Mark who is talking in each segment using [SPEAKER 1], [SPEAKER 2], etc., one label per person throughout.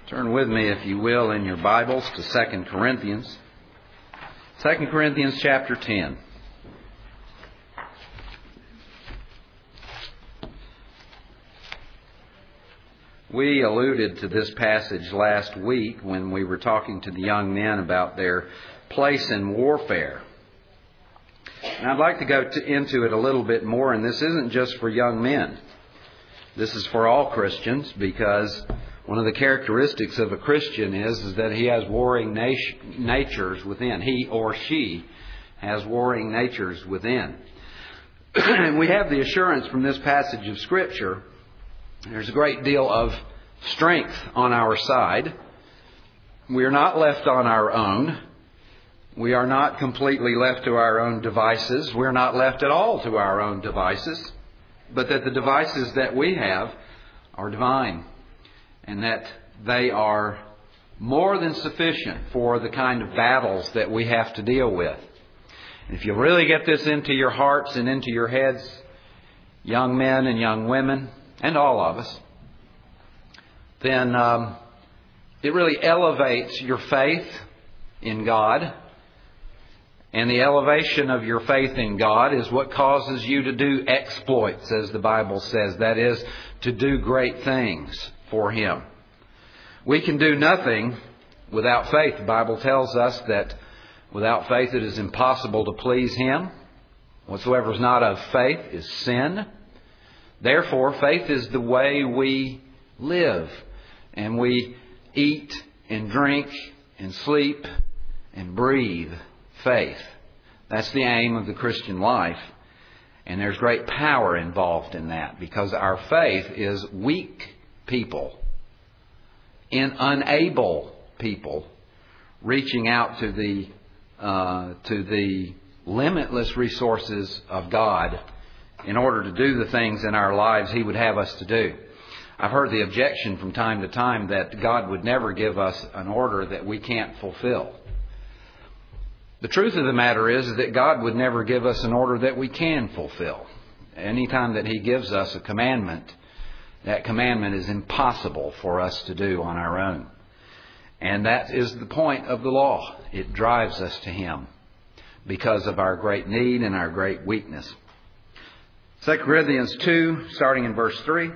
[SPEAKER 1] Turn with me, if you will, in your Bibles to 2 Corinthians. 2 Corinthians chapter 10. We alluded to this passage last week when we were talking to the young men about their place in warfare. And I'd like to go into it a little bit more, and this isn't just for young men. This is for all Christians, because one of the characteristics of a Christian is that he has warring natures within. He or she has warring natures within. And we have the assurance from this passage of Scripture, there's a great deal of strength on our side. We are not left on our own. We are not completely left to our own devices. We're not left at all to our own devices. But that the devices that we have are divine. And that they are more than sufficient for the kind of battles that we have to deal with. And if you really get this into your hearts and into your heads, young men and young women, and all of us, then it really elevates your faith in God. And the elevation of your faith in God is what causes you to do exploits, as the Bible says. That is, to do great things for Him. We can do nothing without faith. The Bible tells us that without faith it is impossible to please Him. Whatsoever is not of faith is sin. Therefore, faith is the way we live. And we eat and drink and sleep and breathe faith. That's the aim of the Christian life. And there's great power involved in that, because our faith is weak people in unable people reaching out to the limitless resources of God in order to do the things in our lives He would have us to do. I've heard the objection from time to time that God would never give us an order that we can't fulfill. The truth of the matter is that God would never give us an order that we can fulfill. Anytime that He gives us a commandment, that commandment is impossible for us to do on our own. And that is the point of the law. It drives us to Him because of our great need and our great weakness. 2 Corinthians 2, starting in verse 3.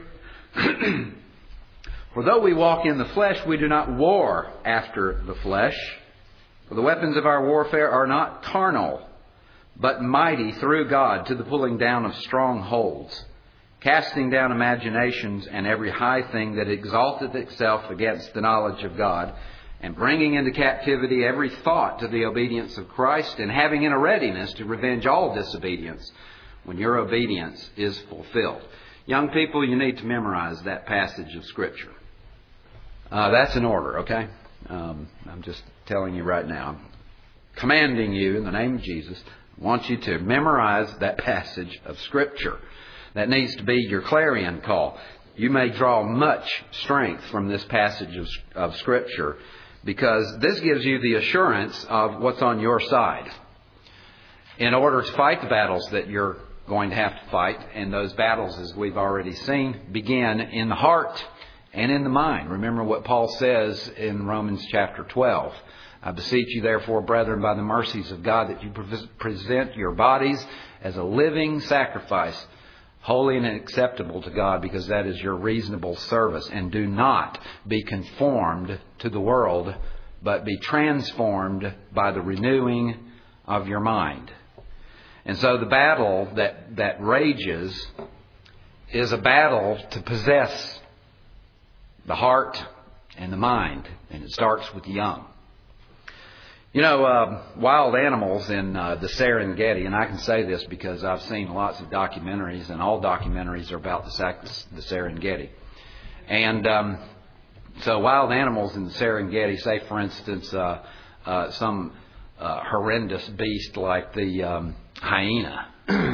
[SPEAKER 1] For though we walk in the flesh, we do not war after the flesh. For the weapons of our warfare are not carnal, but mighty through God to the pulling down of strongholds, casting down imaginations and every high thing that exalteth itself against the knowledge of God, and bringing into captivity every thought to the obedience of Christ, and having in a readiness to revenge all disobedience when your obedience is fulfilled. Young people, you need to memorize that passage of Scripture. That's an order, okay? I'm just telling you right now. I'm commanding you in the name of Jesus. I want you to memorize that passage of Scripture. That needs to be your clarion call. You may draw much strength from this passage of Scripture, because this gives you the assurance of what's on your side in order to fight the battles that you're going to have to fight. And those battles, as we've already seen, begin in the heart and in the mind. Remember what Paul says in Romans chapter 12. I beseech you, therefore, brethren, by the mercies of God, that you present your bodies as a living sacrifice, holy and acceptable to God, because that is your reasonable service. And do not be conformed to the world, but be transformed by the renewing of your mind. And so the battle that rages is a battle to possess the heart and the mind. And it starts with the young. You know, wild animals in the Serengeti, and I can say this because I've seen lots of documentaries, and all documentaries are about the Serengeti. And so wild animals in the Serengeti, say for instance some horrendous beast like the hyena,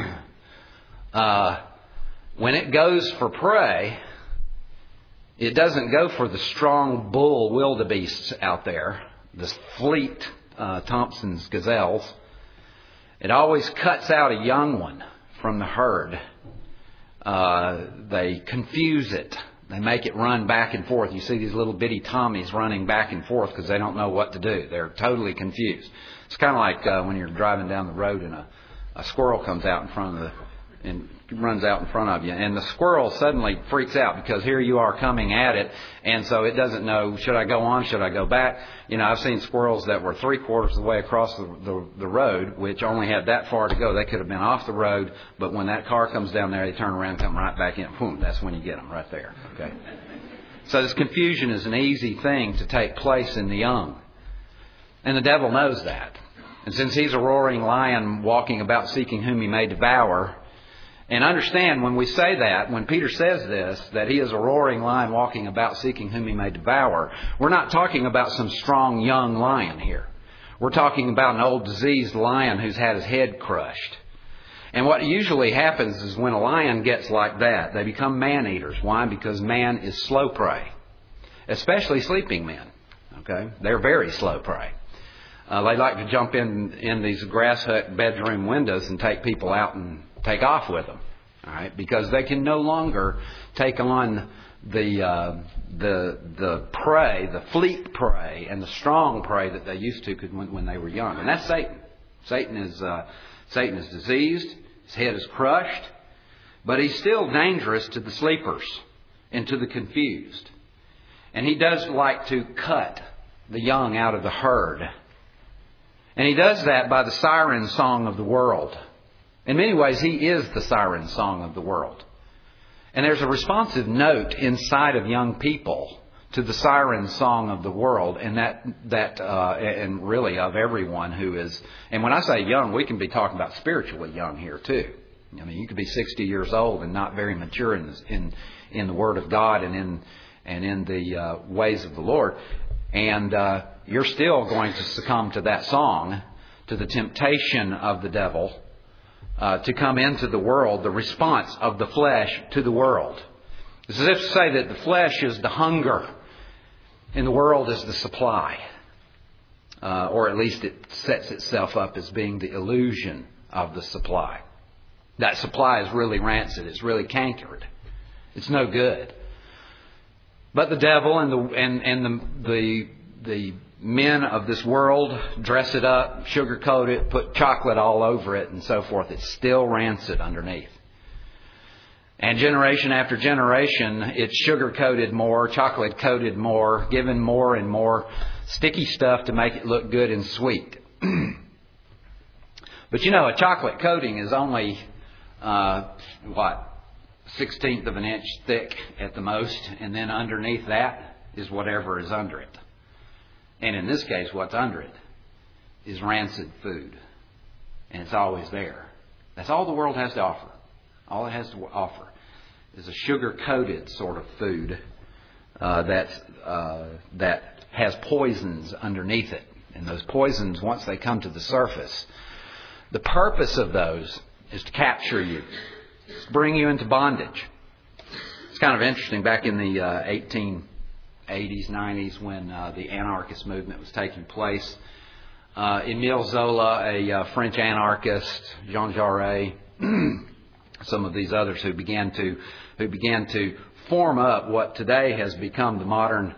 [SPEAKER 1] when it goes for prey, it doesn't go for the strong bull wildebeests out there, the fleet Thompson's gazelles. It always cuts out a young one from the herd. They confuse it. They make it run back and forth. You see these little bitty Tommies running back and forth because they don't know what to do. They're totally confused. It's kind of like when you're driving down the road and a squirrel comes out in front of and runs out in front of you. And the squirrel suddenly freaks out because here you are coming at it. And so it doesn't know, should I go on? Should I go back? You know, I've seen squirrels that were 3/4 of the way across the road, which only had that far to go. They could have been off the road, but when that car comes down there, they turn around and come right back in. Boom, that's when you get them right there. Okay. So this confusion is an easy thing to take place in the young. And the devil knows that. And since he's a roaring lion walking about seeking whom he may devour, and understand when we say that, when Peter says this, that he is a roaring lion walking about seeking whom he may devour, we're not talking about some strong young lion here. We're talking about an old diseased lion who's had his head crushed. And what usually happens is when a lion gets like that, they become man-eaters. Why? Because man is slow prey, especially sleeping men. Okay, they're very slow prey. They like to jump in these grass hut bedroom windows and take people out and take off with them, all right? Because they can no longer take on the prey, the fleet prey, and the strong prey that they used to when they were young. And that's Satan. Satan is diseased. His head is crushed, but he's still dangerous to the sleepers and to the confused. And he does like to cut the young out of the herd. And he does that by the siren song of the world. In many ways, he is the siren song of the world. And there's a responsive note inside of young people to the siren song of the world, and and really of everyone who is. And when I say young, we can be talking about spiritually young here too. I mean, you could be 60 years old and not very mature in the Word of God and in the ways of the Lord, and you're still going to succumb to that song, to the temptation of the devil. To come into the world, the response of the flesh to the world. It's as if to say that the flesh is the hunger and the world is the supply. Or at least it sets itself up as being the illusion of the supply. That supply is really rancid. It's really cankered. It's no good. But the devil and the men of this world dress it up, sugarcoat it, put chocolate all over it and so forth. It's still rancid underneath. And generation after generation, it's sugar-coated more, chocolate-coated more, given more and more sticky stuff to make it look good and sweet. But you know, a chocolate coating is only, 1/16 of an inch thick at the most. And then underneath that is whatever is under it. And in this case, what's under it is rancid food. And it's always there. That's all the world has to offer. All it has to offer is a sugar-coated sort of food that has poisons underneath it. And those poisons, once they come to the surface, the purpose of those is to capture you, bring you into bondage. It's kind of interesting. Back in the 1880s, 90s, when the anarchist movement was taking place, Émile Zola, a French anarchist, Jean Jaurès, some of these others who began to form up what today has become the modern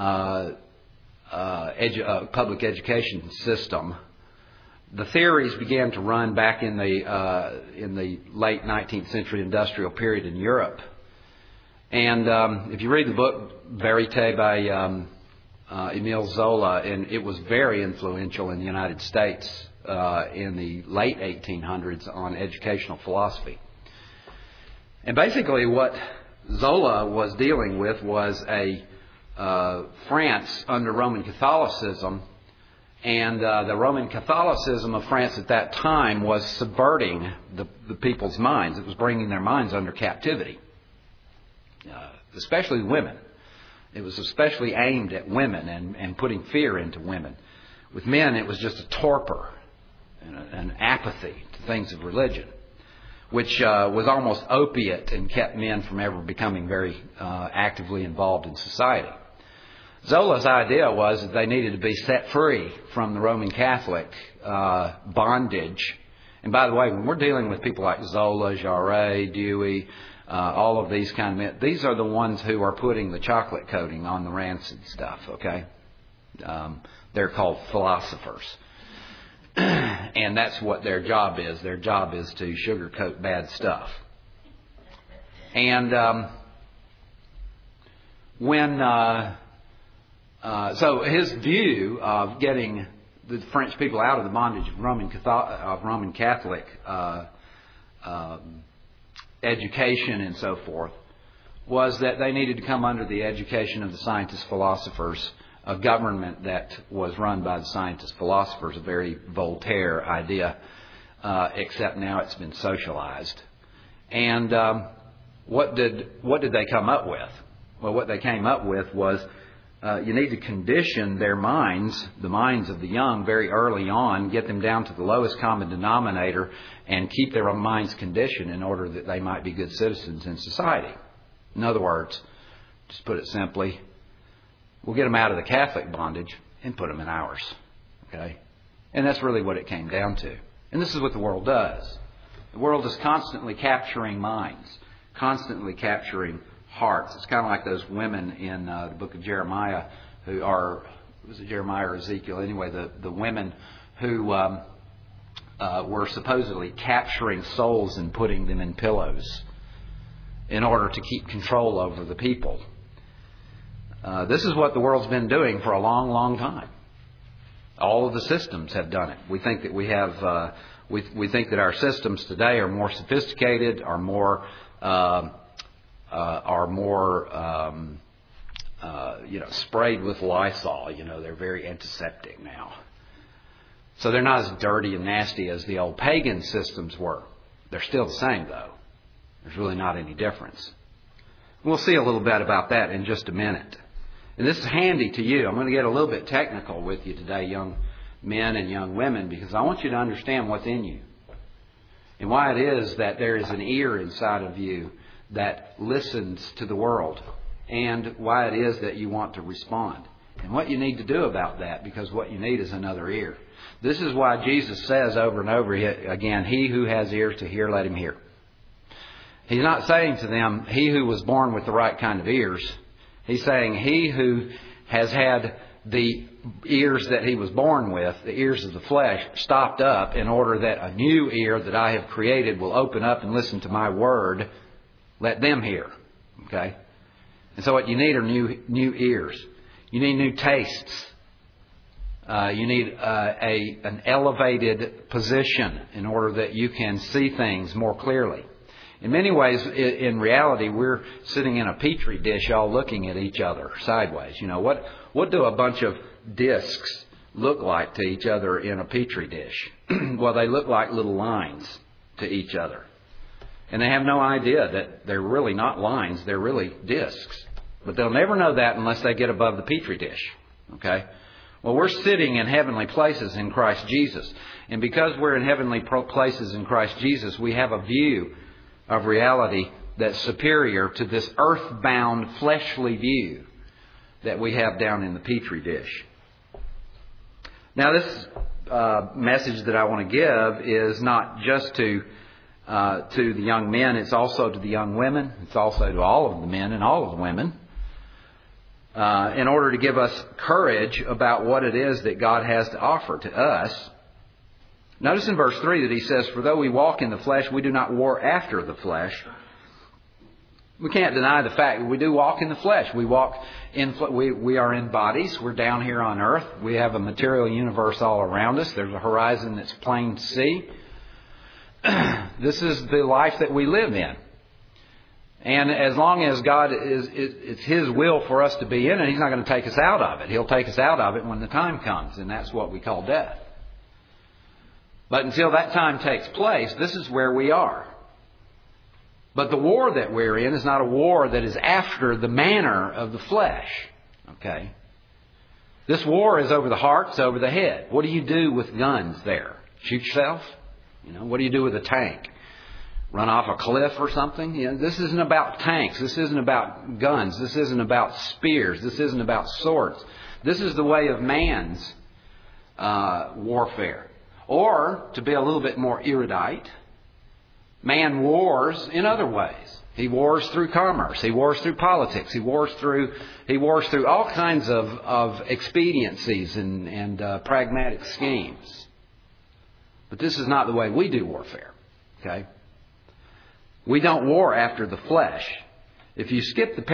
[SPEAKER 1] public education system. The theories began to run back in the late 19th century industrial period in Europe. And if you read the book Vérité by Émile Zola, and it was very influential in the United States in the late 1800s on educational philosophy. And basically what Zola was dealing with was a France under Roman Catholicism. And the Roman Catholicism of France at that time was subverting the people's minds. It was bringing their minds under captivity. Especially women. It was especially aimed at women and putting fear into women. With men, it was just a torpor and an apathy to things of religion, which was almost opiate and kept men from ever becoming very actively involved in society. Zola's idea was that they needed to be set free from the Roman Catholic bondage. And by the way, when we're dealing with people like Zola, Jaurès, Dewey, all of these kind of men. These are the ones who are putting the chocolate coating on the rancid stuff, okay? They're called philosophers. And that's what their job is. Their job is to sugarcoat bad stuff. And so his view of getting the French people out of the bondage of Roman Catholic education and so forth was that they needed to come under the education of the scientist philosophers, a government that was run by the scientist philosophers, a very Voltaire idea, except now it's been socialized. And what did they come up with? Well, what they came up with was you need to condition their minds, the minds of the young, very early on, get them down to the lowest common denominator and keep their minds conditioned in order that they might be good citizens in society. In other words, just put it simply, we'll get them out of the Catholic bondage and put them in ours. Okay? And that's really what it came down to. And this is what the world does. The world is constantly capturing minds, constantly capturing hearts. It's kind of like those women in the book of Jeremiah who are, was it Jeremiah or Ezekiel? Anyway, the women who were supposedly capturing souls and putting them in pillows in order to keep control over the people. This is what the world's been doing for a long, long time. All of the systems have done it. We think that we have, we think that our systems today are more sophisticated, are more sprayed with Lysol. They're very antiseptic now. So they're not as dirty and nasty as the old pagan systems were. They're still the same, though. There's really not any difference. We'll see a little bit about that in just a minute. And this is handy to you. I'm going to get a little bit technical with you today, young men and young women, because I want you to understand what's in you. And why it is that there is an ear inside of you that listens to the world. And why it is that you want to respond. And what you need to do about that, because what you need is another ear. This is why Jesus says over and over again, he who has ears to hear, let him hear. He's not saying to them, he who was born with the right kind of ears. He's saying he who has had the ears that he was born with, the ears of the flesh, stopped up in order that a new ear that I have created will open up and listen to my word. Let them hear. Okay? And so what you need are new ears. You need new tastes. You need an elevated position in order that you can see things more clearly. In many ways, in reality, we're sitting in a petri dish all looking at each other sideways. What do a bunch of discs look like to each other in a petri dish? Well, they look like little lines to each other. And they have no idea that they're really not lines, they're really discs. But they'll never know that unless they get above the petri dish. Okay? Well, we're sitting in heavenly places in Christ Jesus. And because we're in heavenly places in Christ Jesus, we have a view of reality that's superior to this earthbound, fleshly view that we have down in the petri dish. Now, this message that I want to give is not just to the young men, it's also to the young women. It's also to all of the men and all of the women. In order to give us courage about what it is that God has to offer to us. Notice in verse 3 that he says, for though we walk in the flesh, we do not war after the flesh. We can't deny the fact that we do walk in the flesh. We are in bodies. We're down here on earth. We have a material universe all around us. There's a horizon that's plain to see. This is the life that we live in. And as long as God it's His will for us to be in it, He's not going to take us out of it. He'll take us out of it when the time comes, and that's what we call death. But until that time takes place, this is where we are. But the war that we're in is not a war that is after the manner of the flesh. Okay? This war is over the heart, it's over the head. What do you do with guns there? Shoot yourself? What do you do with a tank? Run off a cliff or something? This isn't about tanks. This isn't about guns. This isn't about spears. This isn't about swords. This is the way of man's warfare. Or, to be a little bit more erudite, man wars in other ways. He wars through commerce. He wars through politics. He wars through all kinds of expediencies and pragmatic schemes. But this is not the way we do warfare. Okay? We don't war after the flesh. If you skip the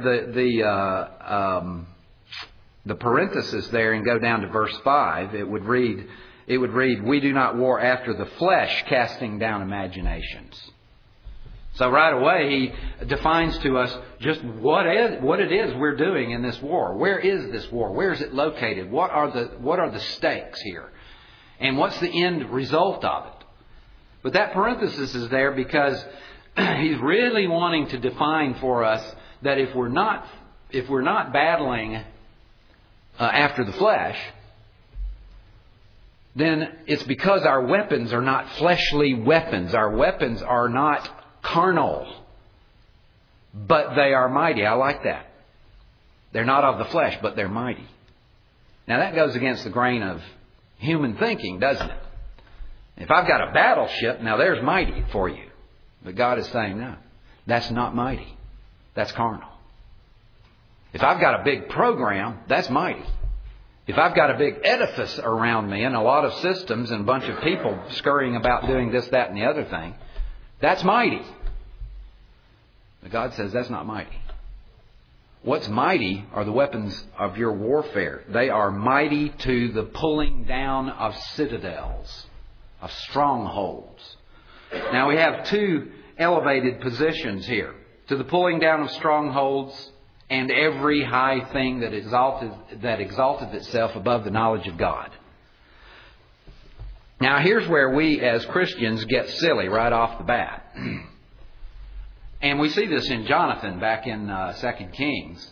[SPEAKER 1] parenthesis there and go down to verse 5, it would read, "We do not war after the flesh, casting down imaginations." So right away he defines to us just what it is we're doing in this war. Where is this war? Where is it located? What are the stakes here? And what's the end result of it? But that parenthesis is there because he's really wanting to define for us that if we're not battling after the flesh, then it's because our weapons are not fleshly weapons. Our weapons are not carnal, but they are mighty. I like that. They're not of the flesh, but they're mighty. Now that goes against the grain of human thinking, doesn't it? If I've got a battleship, now there's mighty for you. But God is saying, no, that's not mighty. That's carnal. If I've got a big program, that's mighty. If I've got a big edifice around me and a lot of systems and a bunch of people scurrying about doing this, that, and the other thing, that's mighty. But God says that's not mighty. What's mighty are the weapons of your warfare. They are mighty to the pulling down of citadels, of strongholds. Now we have two elevated positions here. To the pulling down of strongholds and every high thing that exalted itself above the knowledge of God. Now here's where we as Christians get silly right off the bat. And we see this in Jonathan back in 2 Kings.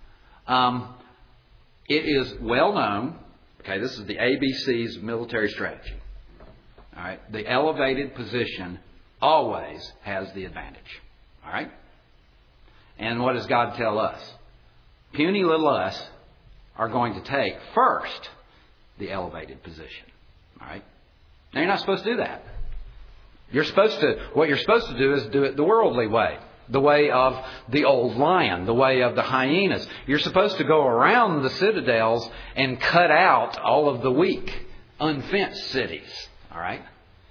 [SPEAKER 1] It is well known, okay, this is the ABC's of military strategy. All right, the elevated position always has the advantage. All right? And what does God tell us? Puny little us are going to take first the elevated position. All right? Now, you're not supposed to do that. What you're supposed to do is do it the worldly way. The way of the old lion. The way of the hyenas. You're supposed to go around the citadels and cut out all of the weak, unfenced cities. All right?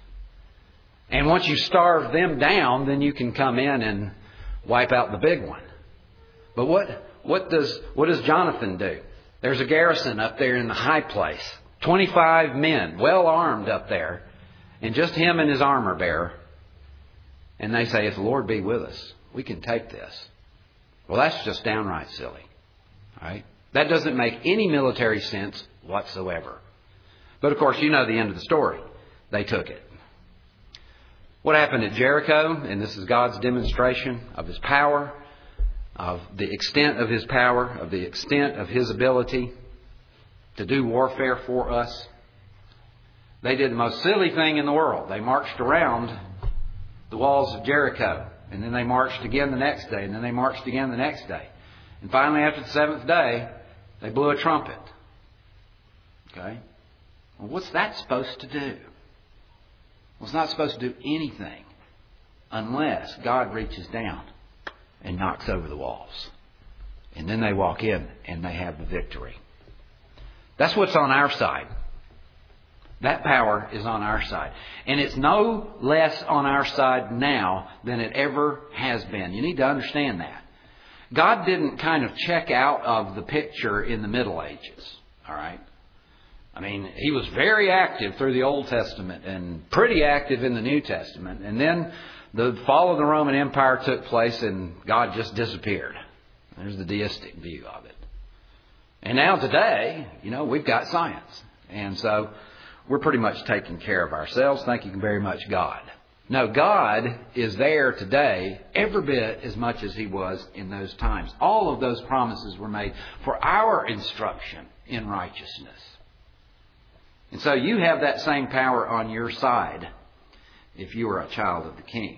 [SPEAKER 1] And once you starve them down, then you can come in and wipe out the big one. But what does Jonathan do? There's a garrison up there in the high place. 25 men, well armed up there. And just him and his armor bearer. And they say, if the Lord be with us, we can take this. Well, that's just downright silly. All right? That doesn't make any military sense whatsoever. But of course, you know the end of the story. They took it. What happened at Jericho, and this is God's demonstration of His power, of the extent of His power, of the extent of His ability to do warfare for us. They did the most silly thing in the world. They marched around the walls of Jericho, and then they marched again the next day, and then they marched again the next day. And finally, after the seventh day, they blew a trumpet. Okay? Well, what's that supposed to do? Well, it's not supposed to do anything unless God reaches down and knocks over the walls. And then they walk in and they have the victory. That's what's on our side. That power is on our side. And it's no less on our side now than it ever has been. You need to understand that. God didn't kind of check out of the picture in the Middle Ages. All right? I mean, He was very active through the Old Testament and pretty active in the New Testament. And then the fall of the Roman Empire took place and God just disappeared. There's the deistic view of it. And now today, we've got science. And so we're pretty much taking care of ourselves. Thank you very much, God. No, God is there today every bit as much as He was in those times. All of those promises were made for our instruction in righteousness. And so you have that same power on your side if you are a child of the King.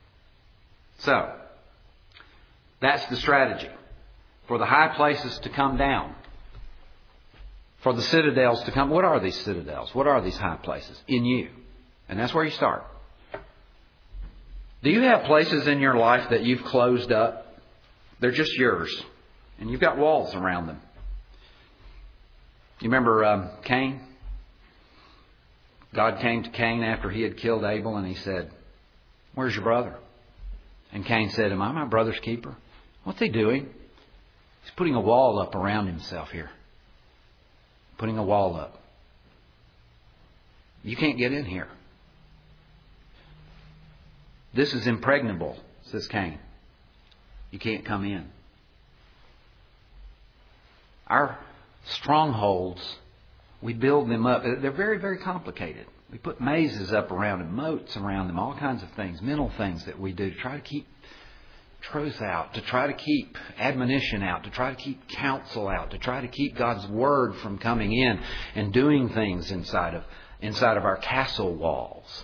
[SPEAKER 1] So, that's the strategy. For the high places to come down. For the citadels to come. What are these citadels? What are these high places? In you. And that's where you start. Do you have places in your life that you've closed up? They're just yours. And you've got walls around them. You remember Cain? God came to Cain after he had killed Abel and he said, "Where's your brother?" And Cain said, "Am I my brother's keeper?" What's he doing? He's putting a wall up around himself here. Putting a wall up. You can't get in here. This is impregnable, says Cain. You can't come in. Our strongholds, we build them up. They're very, very complicated. We put mazes up around them, moats around them, all kinds of things, mental things that we do to try to keep truth out, to try to keep admonition out, to try to keep counsel out, to try to keep God's Word from coming in and doing things inside of our castle walls.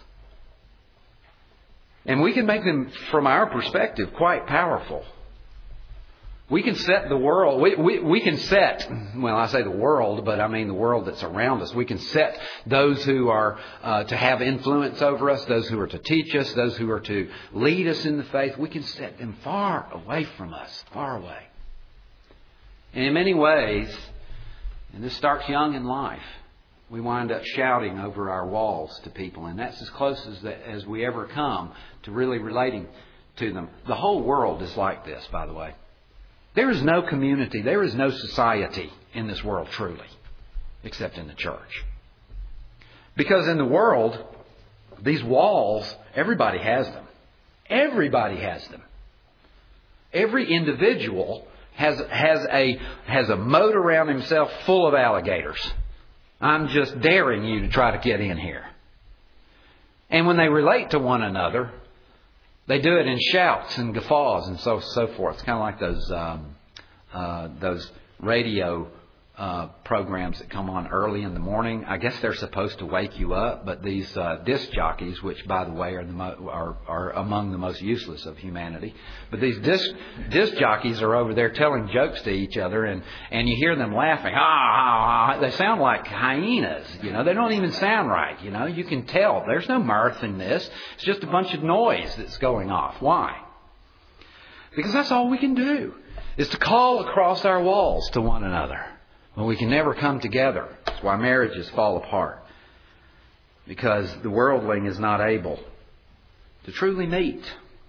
[SPEAKER 1] And we can make them, from our perspective, quite powerful. We can set the world, we can set, well, I say the world, but I mean the world that's around us. We can set those who are to have influence over us, those who are to teach us, those who are to lead us in the faith. We can set them far away from us, far away. And in many ways, and this starts young in life, we wind up shouting over our walls to people. And that's as close as we ever come to really relating to them. The whole world is like this, by the way. There is no community, there is no society in this world truly, except in the church. Because in the world, these walls, everybody has them. Everybody has them. Every individual has a moat around himself full of alligators. I'm just daring you to try to get in here. And when they relate to one another, they do it in shouts and guffaws and so forth. It's kind of like those radio programs that come on early in the morning. I guess they're supposed to wake you up, but these disc jockeys, which by the way are among the most useless of humanity, but these disc jockeys are over there telling jokes to each other, and you hear them laughing. They sound like hyenas. They don't even sound right. You can tell there's no mirth in this. It's just a bunch of noise that's going off. Why? Because that's all we can do is to call across our walls to one another. Well, we can never come together. That's why marriages fall apart. Because the worldling is not able to truly meet.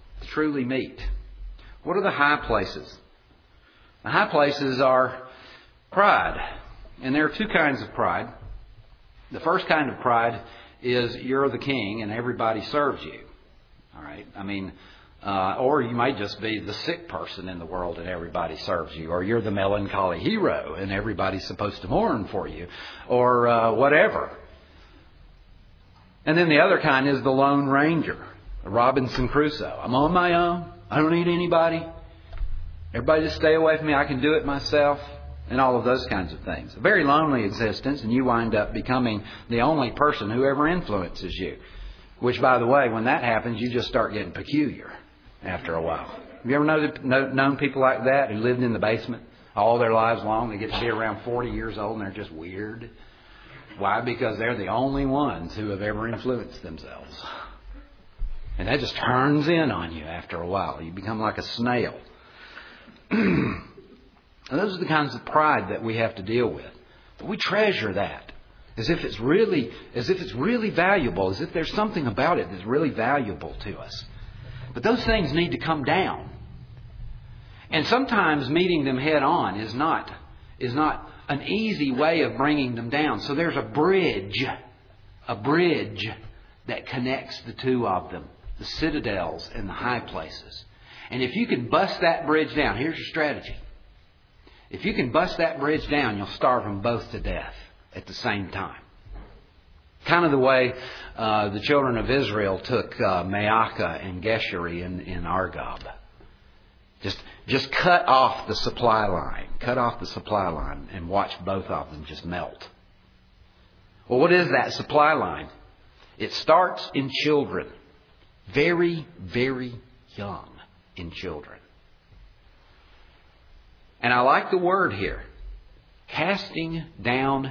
[SPEAKER 1] What are the high places? The high places are pride. And there are two kinds of pride. The first kind of pride is you're the king and everybody serves you. All right? Or you might just be the sick person in the world and everybody serves you. Or you're the melancholy hero and everybody's supposed to mourn for you. Or whatever. And then the other kind is the Lone Ranger. Robinson Crusoe. I'm on my own. I don't need anybody. Everybody just stay away from me. I can do it myself. And all of those kinds of things. A very lonely existence, and you wind up becoming the only person who ever influences you. Which, by the way, when that happens, you just start getting peculiar after a while. Have you ever known people like that who lived in the basement all their lives long? They get to be around 40 years old and they're just weird. Why? Because they're the only ones who have ever influenced themselves. And that just turns in on you after a while. You become like a snail. Those are the kinds of pride that we have to deal with. But we treasure that as if it's really valuable, as if there's something about it that's really valuable to us. But those things need to come down. And sometimes meeting them head on is not an easy way of bringing them down. So there's a bridge that connects the two of them, the citadels and the high places. And if you can bust that bridge down, here's your strategy. If you can bust that bridge down, you'll starve them both to death at the same time. Kind of the way the children of Israel took Maacah and Geshuri in Argob. Just cut off the supply line. Cut off the supply line and watch both of them just melt. Well, what is that supply line? It starts in children. Very, very young in children. And I like the word here. Casting down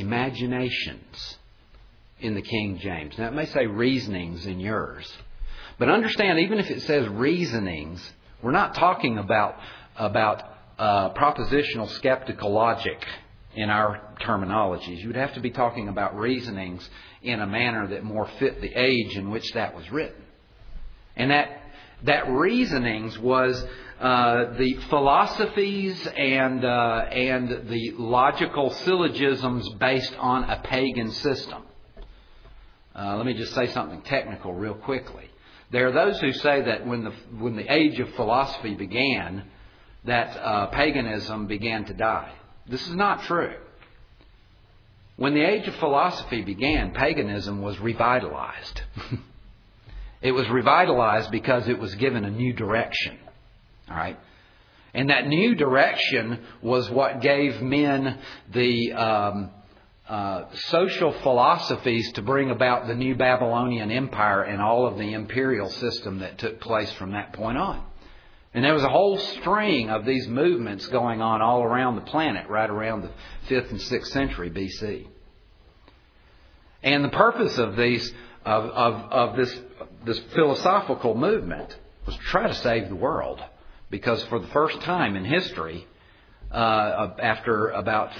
[SPEAKER 1] imaginations in the King James. Now it may say reasonings in yours. But understand, even if it says reasonings, we're not talking about propositional skeptical logic in our terminologies. You would have to be talking about reasonings in a manner that more fit the age in which that was written. And that reasonings was the philosophies and the logical syllogisms based on a pagan system. Let me just say something technical real quickly. There are those who say that when the age of philosophy began, that paganism began to die. This is not true. When the age of philosophy began, paganism was revitalized. It was revitalized because it was given a new direction. All right? And that new direction was what gave men the social philosophies to bring about the new Babylonian Empire and all of the imperial system that took place from that point on. And there was a whole string of these movements going on all around the planet, right around the 5th and 6th century BC. And the purpose of these of this philosophical movement was to try to save the world, because for the first time in history, after about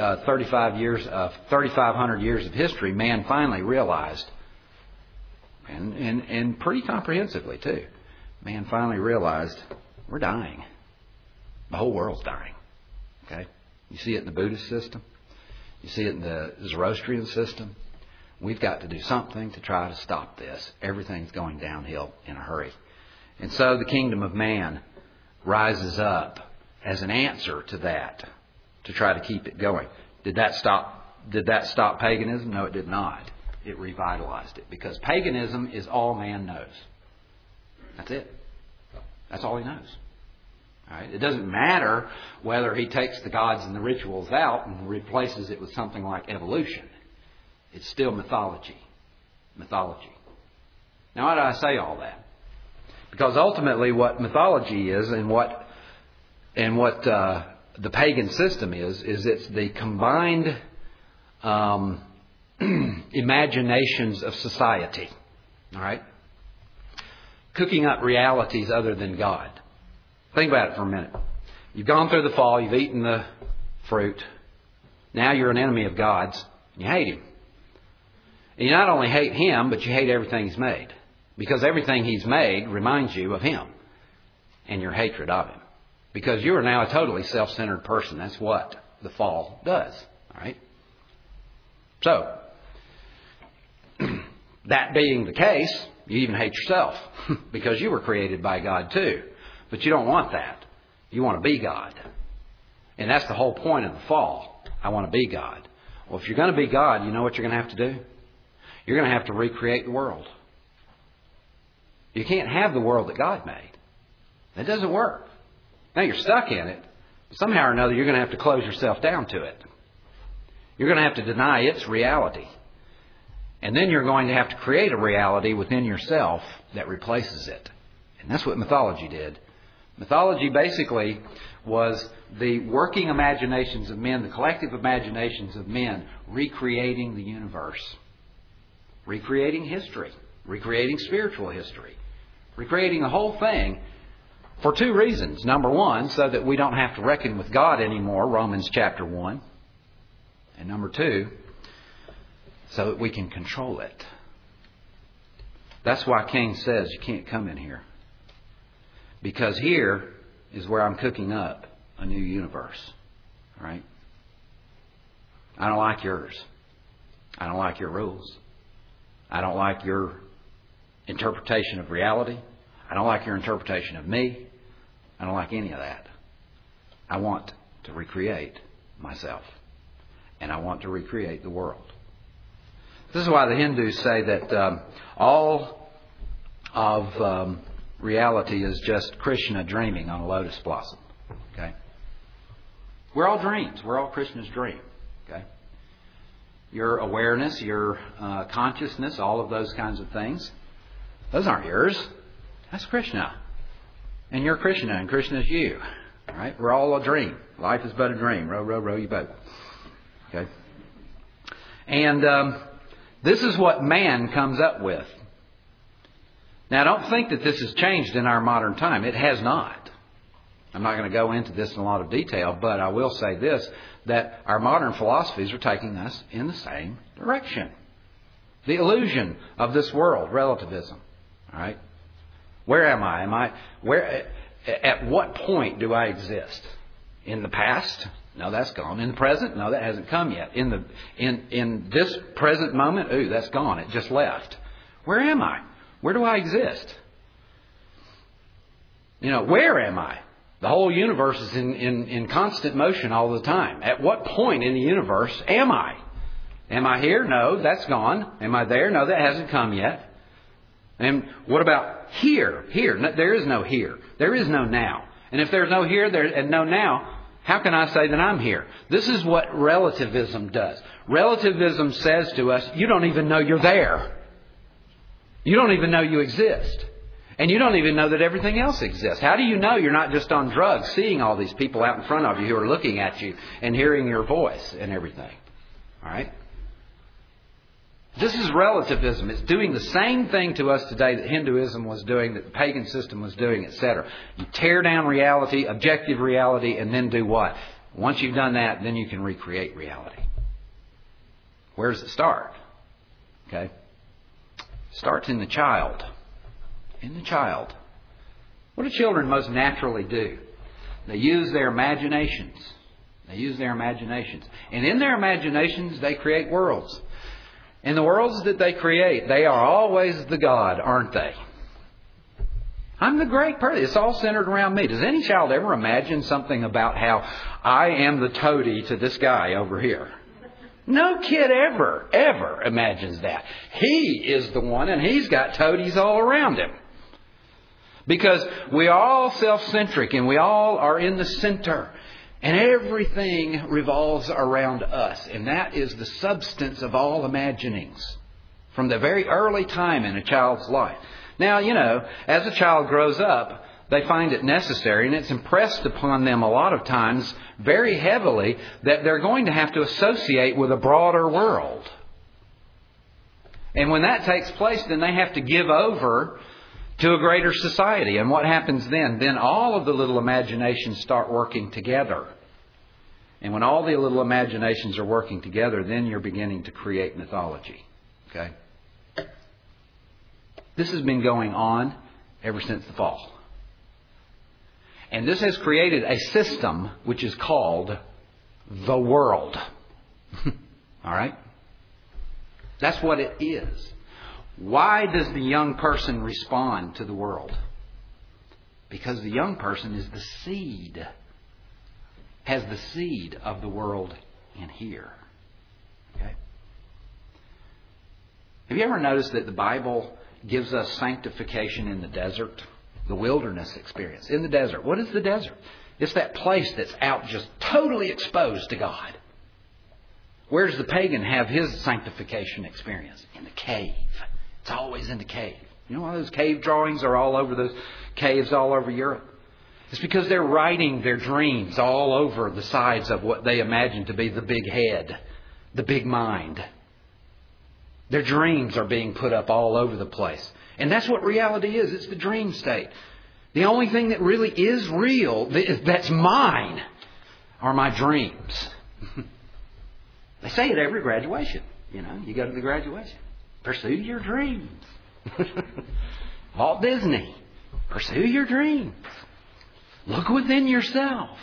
[SPEAKER 1] 3,500 years of history, man finally realized, and pretty comprehensively too, man finally realized we're dying. The whole world's dying. Okay? You see it in the Buddhist system. You see it in the Zoroastrian system. We've got to do something to try to stop this. Everything's going downhill in a hurry. And so the kingdom of man rises up as an answer to that, to try to keep it going. Did that stop paganism? No, it did not. It revitalized it, because paganism is all man knows. That's it. That's all he knows. All right? It doesn't matter whether he takes the gods and the rituals out and replaces it with something like evolution. It's still mythology. Mythology. Now, why do I say all that? Because ultimately what mythology is and what the pagan system is it's the combined imaginations of society. All right? Cooking up realities other than God. Think about it for a minute. You've gone through the fall, you've eaten the fruit. Now you're an enemy of God's. You hate Him. And you not only hate Him, but you hate everything He's made. Because everything He's made reminds you of Him and your hatred of Him. Because you are now a totally self-centered person. That's what the fall does. All right? So, that being the case, you even hate yourself. Because you were created by God too. But you don't want that. You want to be God. And that's the whole point of the fall. I want to be God. Well, if you're going to be God, you know what you're going to have to do? You're going to have to recreate the world. You can't have the world that God made. That doesn't work. Now you're stuck in it. Somehow or another, you're going to have to close yourself down to it. You're going to have to deny its reality. And then you're going to have to create a reality within yourself that replaces it. And that's what mythology did. Mythology basically was the working imaginations of men, the collective imaginations of men, recreating the universe. Recreating history. Recreating spiritual history. Recreating the whole thing for two reasons. Number one, so that we don't have to reckon with God anymore, Romans chapter 1. And number two, so that we can control it. That's why King says you can't come in here. Because here is where I'm cooking up a new universe. All right? I don't like yours. I don't like your rules. I don't like your interpretation of reality. I don't like your interpretation of me. I don't like any of that. I want to recreate myself. And I want to recreate the world. This is why the Hindus say that all of reality is just Krishna dreaming on a lotus blossom. Okay? We're all dreams. We're all Krishna's dream. Okay? Your awareness, your consciousness, all of those kinds of things, those aren't yours. That's Krishna. And you're Krishna, and Krishna's you. All right? We're all a dream. Life is but a dream. Row, row, row your boat. Okay? And this is what man comes up with. Now, I don't think that this has changed in our modern time. It has not. I'm not going to go into this in a lot of detail, but I will say this, that our modern philosophies are taking us in the same direction. The illusion of this world, relativism. All right? Where am I? At what point do I exist? In the past? No, that's gone. In the present? No, that hasn't come yet. In this present moment? Ooh, that's gone. It just left. Where am I? Where do I exist? Where am I? The whole universe is in constant motion all the time. At what point in the universe am I? Am I here? No, that's gone. Am I there? No, that hasn't come yet. And what about here? Here. No, there is no here. There is no now. And if there's no here and no now, how can I say that I'm here? This is what relativism does. Relativism says to us, you don't even know you're there. You don't even know you exist. And you don't even know that everything else exists. How do you know you're not just on drugs, seeing all these people out in front of you who are looking at you and hearing your voice and everything? All right? This is relativism. It's doing the same thing to us today that Hinduism was doing, that the pagan system was doing, etc. You tear down reality, objective reality, and then do what? Once you've done that, then you can recreate reality. Where does it start? Okay? It starts in the child. In the child. What do children most naturally do? They use their imaginations. They use their imaginations. And in their imaginations, they create worlds. And the worlds that they create, they are always the God, aren't they? I'm the great person. It's all centered around me. Does any child ever imagine something about how I am the toady to this guy over here? No kid ever imagines that. He is the one, and he's got toadies all around him. Because we are all self-centric, and we all are in the center. And everything revolves around us. And that is the substance of all imaginings from the very early time in a child's life. Now, as a child grows up, they find it necessary, and it's impressed upon them a lot of times very heavily, that they're going to have to associate with a broader world. And when that takes place, then they have to give over to a greater society. And what happens then? Then all of the little imaginations start working together. And when all the little imaginations are working together, then you're beginning to create mythology. Okay? This has been going on ever since the fall. And this has created a system which is called the world. All right? That's what it is. Why does the young person respond to the world? Because the young person is the seed, has the seed of the world in here. Okay? Have you ever noticed that the Bible gives us sanctification in the desert? The wilderness experience. In the desert. What is the desert? It's that place that's out just totally exposed to God. Where does the pagan have his sanctification experience? In the cave. It's always in the cave. You know why those cave drawings are all over those caves all over Europe? It's because they're writing their dreams all over the sides of what they imagine to be the big head, the big mind. Their dreams are being put up all over the place. And that's what reality is. It's the dream state. The only thing that really is real, that's mine, are my dreams. They say it every graduation. You go to the graduation. Pursue your dreams. Walt Disney. Pursue your dreams. Look within yourself.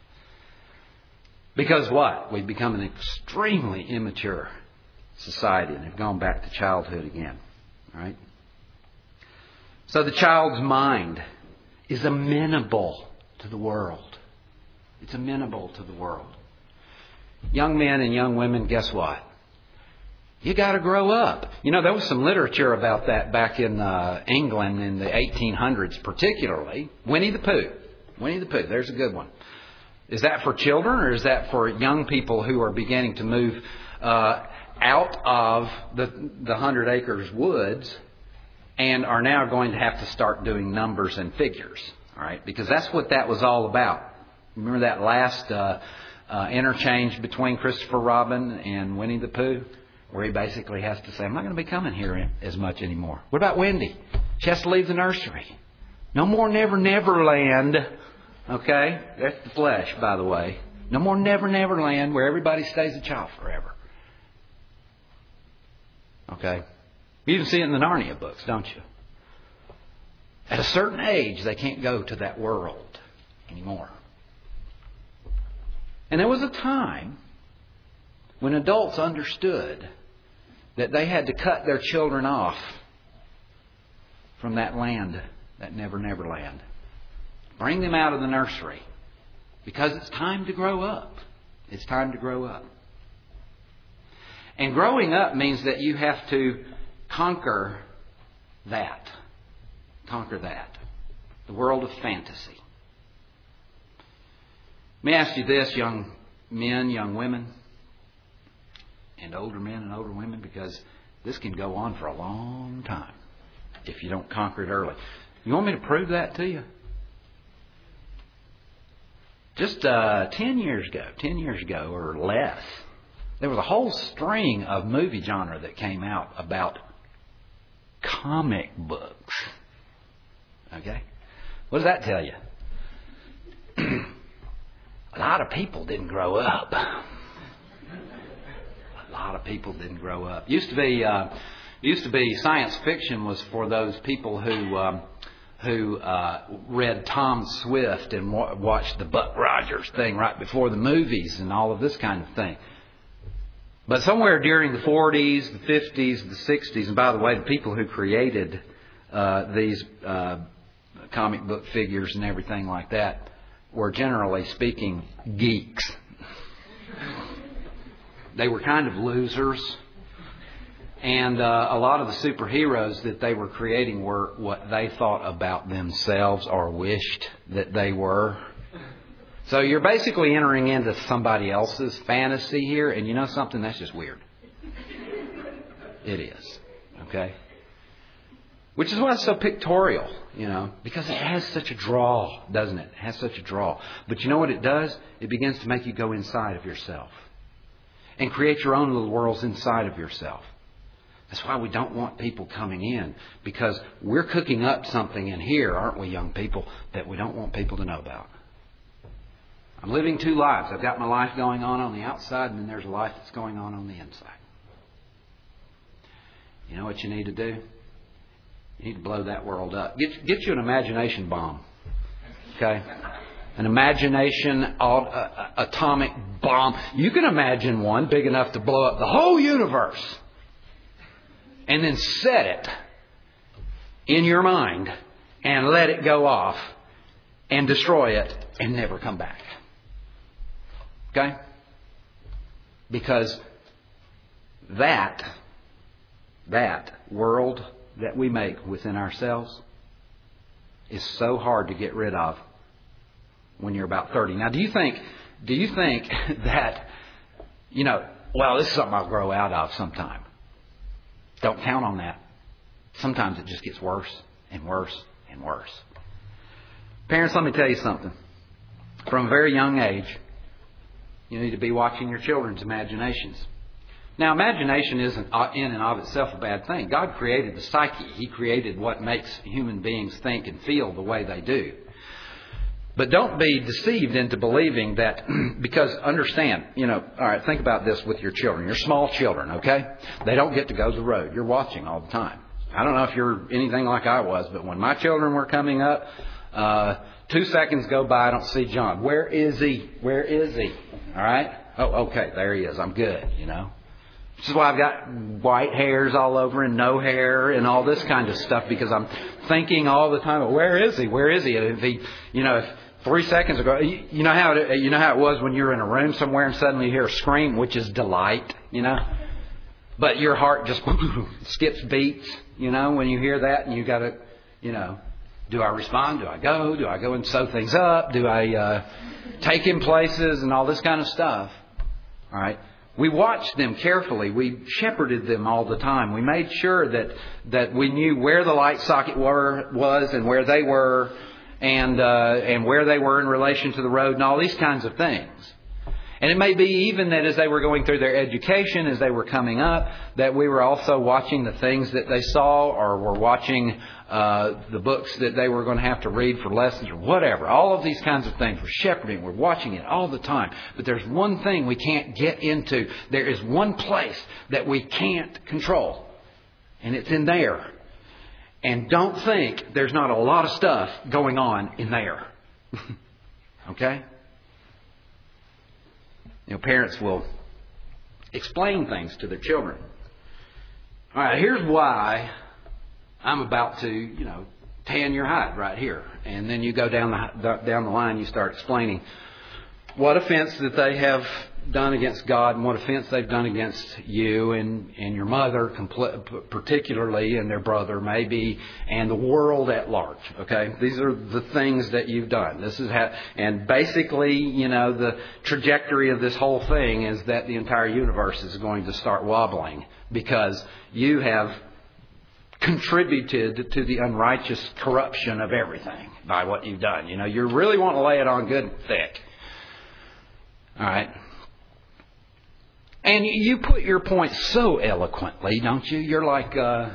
[SPEAKER 1] Because what? We've become an extremely immature society and have gone back to childhood again. Right? So the child's mind is amenable to the world. It's amenable to the world. Young men and young women, guess what? You got to grow up. There was some literature about that back in England in the 1800s, particularly. Winnie the Pooh. Winnie the Pooh. There's a good one. Is that for children, or is that for young people who are beginning to move out of the 100 acres woods and are now going to have to start doing numbers and figures? All right, because that's what that was all about. Remember that last interchange between Christopher Robin and Winnie the Pooh, where he basically has to say, I'm not going to be coming here as much anymore. What about Wendy? She has to leave the nursery. No more Never Never Land. Okay? That's the flesh, by the way. No more Never Never Land where everybody stays a child forever. Okay? You even see it in the Narnia books, don't you? At a certain age, they can't go to that world anymore. And there was a time when adults understood that they had to cut their children off from that land, that Never Never Land. Bring them out of the nursery. Because it's time to grow up. It's time to grow up. And growing up means that you have to conquer that. Conquer that. The world of fantasy. Let me ask you this, young men, young women, and older men and older women, because this can go on for a long time if you don't conquer it early. You want me to prove that to you? Just 10 years ago or less, there was a whole string of movie genre that came out about comic books. Okay? What does that tell you? A lot of people didn't grow up. A lot of people didn't grow up. Used to be science fiction was for those people who read Tom Swift and watched the Buck Rogers thing right before the movies and all of this kind of thing. But somewhere during the 40s, the 50s, the 60s, and by the way, the people who created these comic book figures and everything like that were, generally speaking, geeks. They were kind of losers. And a lot of the superheroes that they were creating were what they thought about themselves or wished that they were. So you're basically entering into somebody else's fantasy here. And you know something? That's just weird. It is. Okay? Which is why it's so pictorial, because it has such a draw, doesn't it? It has such a draw. But you know what it does? It begins to make you go inside of yourself and create your own little worlds inside of yourself. That's why we don't want people coming in, because we're cooking up something in here, aren't we, young people, that we don't want people to know about. I'm living two lives. I've got my life going on the outside, and then there's a life that's going on the inside. You know what you need to do? You need to blow that world up. Get you an imagination bomb. Okay? An imagination atomic bomb. You can imagine one big enough to blow up the whole universe. And then set it in your mind and let it go off and destroy it and never come back. Okay? Because that world that we make within ourselves is so hard to get rid of when you're about 30. Now, do you think that, well, this is something I'll grow out of sometime? Don't count on that. Sometimes it just gets worse and worse and worse. Parents, let me tell you something. From a very young age, you need to be watching your children's imaginations. Now, imagination isn't in and of itself a bad thing. God created the psyche. He created what makes human beings think and feel the way they do. But don't be deceived into believing that, because understand, all right, think about this with your children. Your small children, okay? They don't get to go to the road. You're watching all the time. I don't know if you're anything like I was, but when my children were coming up, 2 seconds go by, I don't see John. Where is he? Where is he? All right? Oh, okay, there he is. I'm good, This is why I've got white hairs all over and no hair and all this kind of stuff, because I'm thinking all the time, where is he? Where is he? And if he, if 3 seconds ago, you know how it was when you're in a room somewhere and suddenly you hear a scream, which is delight, but your heart just skips beats, when you hear that, and you got to, do I respond? Do I go? Do I go and sew things up? Do I take him places and all this kind of stuff? All right. We watched them carefully. We shepherded them all the time. We made sure that we knew where the light socket was and where they were, and where they were in relation to the road and all these kinds of things. And it may be even that as they were going through their education, as they were coming up, that we were also watching the things that they saw, or were watching the books that they were going to have to read for lessons or whatever. All of these kinds of things. We're shepherding. We're watching it all the time. But there's one thing we can't get into. There is one place that we can't control. And it's in there. And don't think there's not a lot of stuff going on in there. Okay? Parents will explain things to their children. All right, here's why I'm about to, tan your hide right here. And then you go down the line, you start explaining what offense that they have done against God and what offense they've done against you and your mother particularly, and their brother maybe, and the world at large. Okay, these are the things that you've done. This is how, and basically, the trajectory of this whole thing is that the entire universe is going to start wobbling because you have contributed to the unrighteous corruption of everything by what you've done. You really want to lay it on good and thick. All right. And you put your point so eloquently, don't you? You're like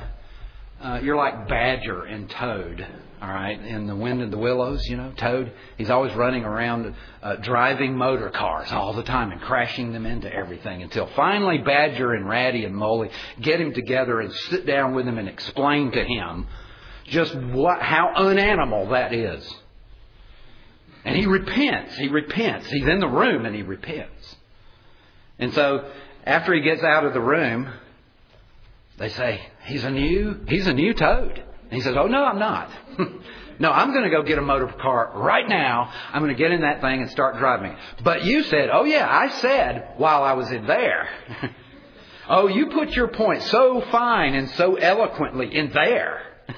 [SPEAKER 1] Badger and Toad, all right, in The Wind in the Willows. Toad, he's always running around driving motor cars all the time and crashing them into everything until finally Badger and Ratty and Moley get him together and sit down with him and explain to him just how unanimal that is. And he repents. He's in the room and he repents. And so after he gets out of the room, they say, he's a new Toad. And he says, oh, no, I'm not. No, I'm going to go get a motor car right now. I'm going to get in that thing and start driving. But you said, oh, yeah, I said while I was in there. Oh, you put your point so fine and so eloquently in there.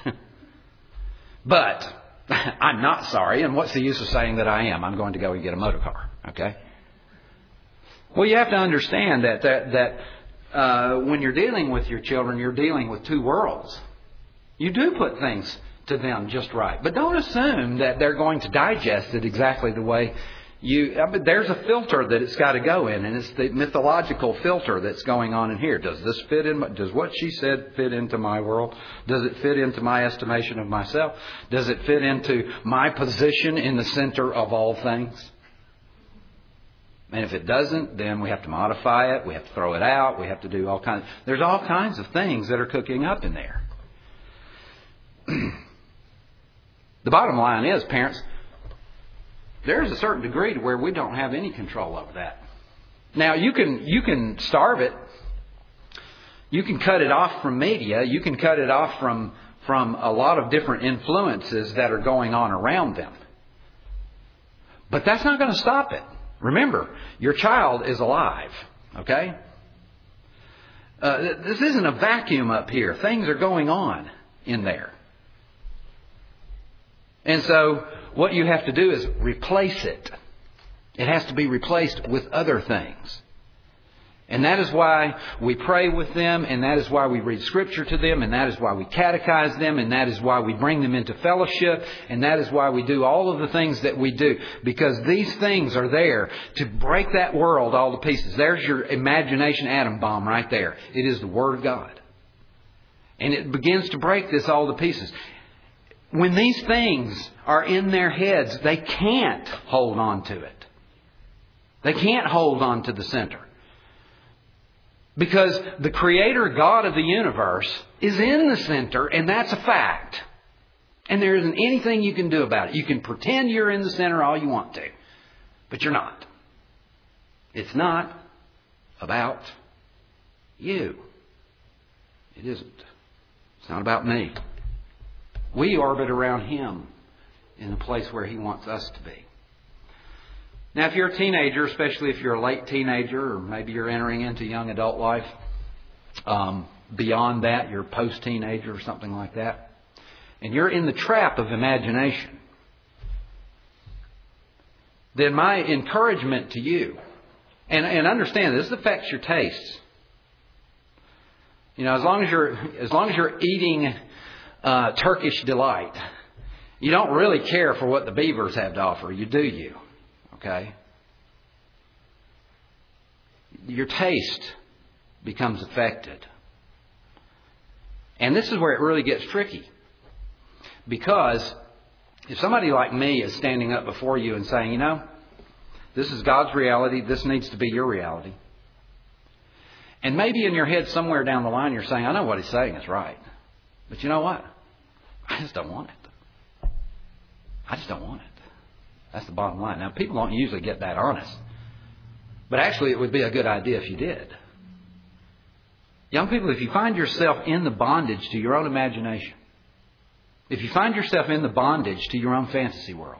[SPEAKER 1] But I'm not sorry. And what's the use of saying that I am? I'm going to go and get a motor car. Okay? Well, you have to understand that when you're dealing with your children, you're dealing with two worlds. You do put things to them just right. But don't assume that they're going to digest it exactly the way there's a filter that it's got to go in, and it's the mythological filter that's going on in here. Does this fit in? Does what she said fit into my world? Does it fit into my estimation of myself? Does it fit into my position in the center of all things? And if it doesn't, then we have to modify it. We have to throw it out. We have to do there's all kinds of things that are cooking up in there. The bottom line is, parents, there's a certain degree to where we don't have any control over that. Now, you can starve it. You can cut it off from media. You can cut it off from a lot of different influences that are going on around them. But that's not going to stop it. Remember, your child is alive. Okay? This isn't a vacuum up here. Things are going on in there. And so what you have to do is replace it. It has to be replaced with other things. And that is why we pray with them, and that is why we read Scripture to them, and that is why we catechize them, and that is why we bring them into fellowship, and that is why we do all of the things that we do. Because these things are there to break that world all to pieces. There's your imagination atom bomb right there. It is the Word of God. And it begins to break this all to pieces. When these things are in their heads, they can't hold on to it. They can't hold on to the center. Because the Creator God of the universe is in the center, and that's a fact. And there isn't anything you can do about it. You can pretend you're in the center all you want to, but you're not. It's not about you. It isn't. It's not about me. We orbit around Him in the place where He wants us to be. Now, if you're a teenager, especially if you're a late teenager, or maybe you're entering into young adult life, beyond that, you're post-teenager or something like that, and you're in the trap of imagination, then my encouragement to you, and understand this affects your tastes. As long as you're eating Turkish delight, you don't really care for what the beavers have to offer. You do you. Okay? your taste becomes affected. And this is where it really gets tricky. Because if somebody like me is standing up before you and saying, you know, this is God's reality, this needs to be your reality. And maybe in your head somewhere down the line you're saying, I know what he's saying is right. But you know what? I just don't want it. I just don't want it. That's the bottom line. Now, people don't usually get that honest. But actually, it would be a good idea if you did. Young people, if you find yourself in the bondage to your own imagination, if you find yourself in the bondage to your own fantasy world,